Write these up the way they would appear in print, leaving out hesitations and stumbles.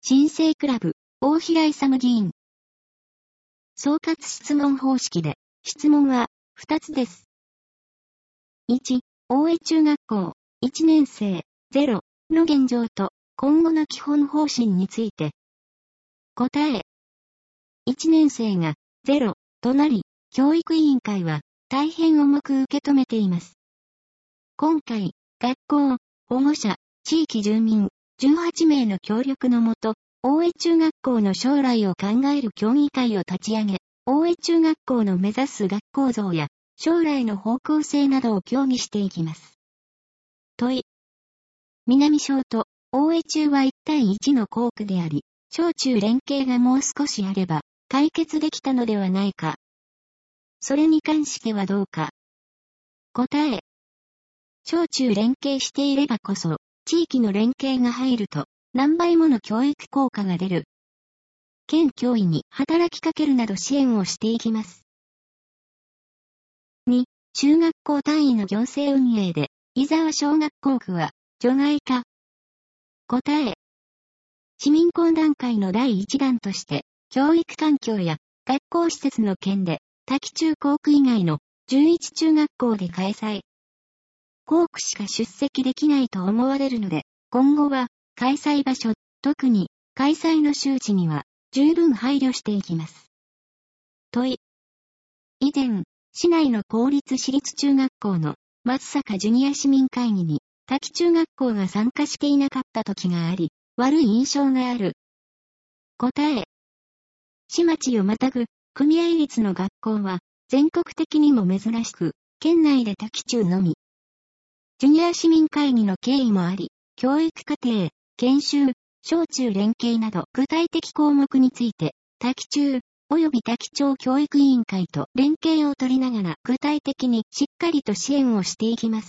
新生クラブ、大平勇議員。総括質問方式で、質問は2つです。1、大江中学校1年生0の現状と今後の基本方針について。答え。1年生が0となり、教育委員会は大変重く受け止めています。今回、学校、保護者、地域住民、18名の協力のもと、大江中学校の将来を考える協議会を立ち上げ、大江中学校の目指す学校像や、将来の方向性などを協議していきます。問い。南小と大江中は1対1の校区であり、小中連携がもう少しあれば、解決できたのではないか。それに関してはどうか。答え。小中連携していればこそ、地域の連携が入ると、何倍もの教育効果が出る。県教委に働きかけるなど支援をしていきます。2、中学校単位の行政運営で、伊沢小学校区は、除外か。答え。市民懇談会の第1弾として、教育環境や学校施設の件で、滝中校区以外の11中学校で開催。校区しか出席できないと思われるので、今後は開催場所、特に開催の周知には十分配慮していきます。問い。以前、市内の公立私立中学校の松阪ジュニア市民会議に滝中学校が参加していなかった時があり、悪い印象がある。答え。市町をまたぐ組合立の学校は全国的にも珍しく、県内で滝中のみ。ジュニア市民会議の経緯もあり、教育課程、研修、小中連携など具体的項目について、滝中及び滝町教育委員会と連携を取りながら具体的にしっかりと支援をしていきます。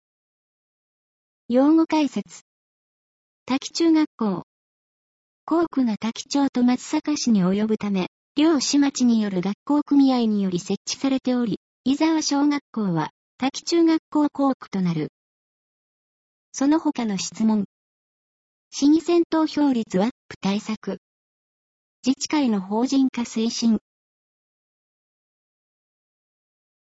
用語解説。滝中学校。校区が滝町と松阪市に及ぶため、両市町による学校組合により設置されており、伊沢小学校は滝中学校校区となる。その他の質問。市議選投票率アップ対策。自治会の法人化推進。